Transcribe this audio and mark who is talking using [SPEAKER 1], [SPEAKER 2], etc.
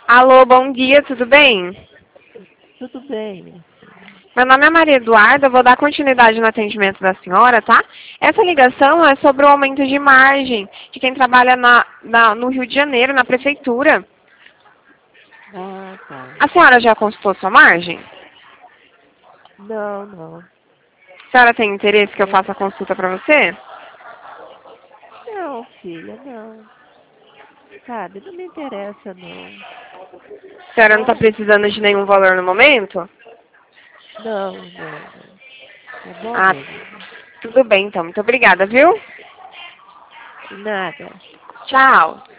[SPEAKER 1] Alô, bom dia, tudo bem?
[SPEAKER 2] Tudo bem, minha filha.
[SPEAKER 1] Meu nome é Maria Eduarda, eu vou dar continuidade no atendimento da senhora, tá? Essa ligação é sobre o aumento de margem de quem trabalha no Rio de Janeiro, na prefeitura.
[SPEAKER 2] Ah, tá.
[SPEAKER 1] A senhora já consultou sua margem?
[SPEAKER 2] Não, não.
[SPEAKER 1] A senhora tem interesse que eu
[SPEAKER 2] Não,
[SPEAKER 1] faça a consulta para você?
[SPEAKER 2] não, filha, não. Sabe, não me interessa, não.
[SPEAKER 1] A
[SPEAKER 2] Tá
[SPEAKER 1] senhora não está
[SPEAKER 2] bom?
[SPEAKER 1] precisando de nenhum valor no momento?
[SPEAKER 2] Não, não, não. Tá bom,
[SPEAKER 1] Ah,
[SPEAKER 2] minha linda?
[SPEAKER 1] tudo bem então. Muito obrigada, viu?
[SPEAKER 2] De nada.
[SPEAKER 1] Tchau.